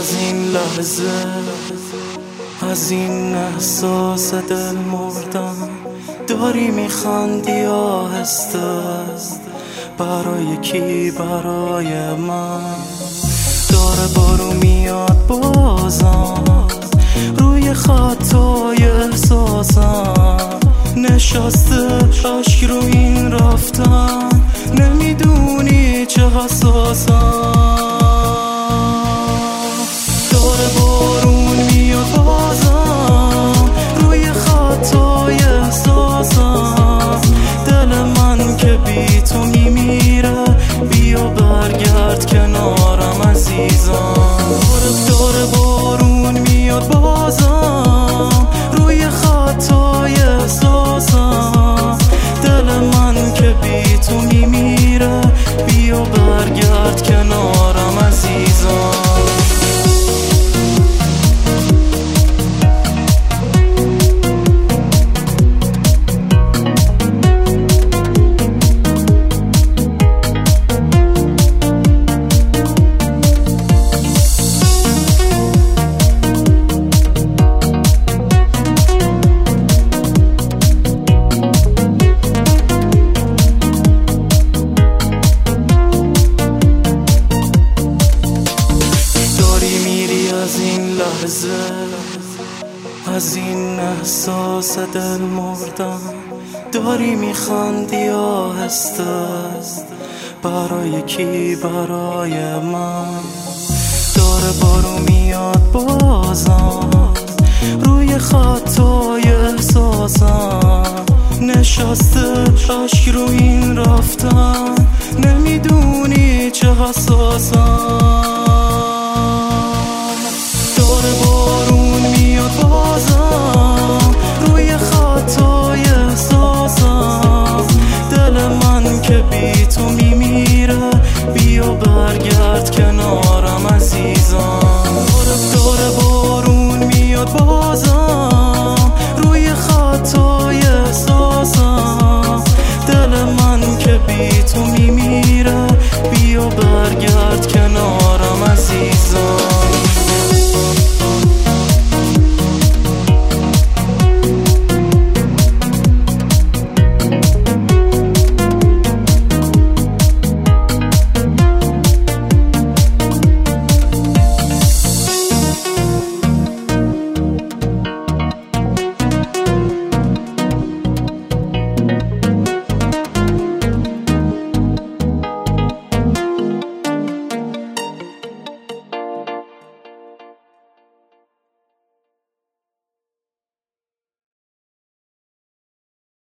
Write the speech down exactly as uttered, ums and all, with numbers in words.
از این لحظه، از این احساس دل مردم. داری میخندی آهسته، برای کی؟ برای من. داره بارو میاد بازم روی خطای احساسم، نشسته اشک رو این رفتن، نمیدونی چه حساسم. داره بارون میاد بازم روی خطای احساسم، دل من که بی تو میمیره، بیا برگرد کنارم عزیزم. داره بارون میاد بازم روی خطای احساسم، دل من که بی تو میمیره، بیا برگرد کنارم عزیزم. از این لحظه، از این احساس دل مردم. داری میخندی آهسته، برای کی؟ برای من. داره بارو میاد بازم روی خطای احساسم، نشسته اشک رو این رفتن، نمیدونی چه حساسم.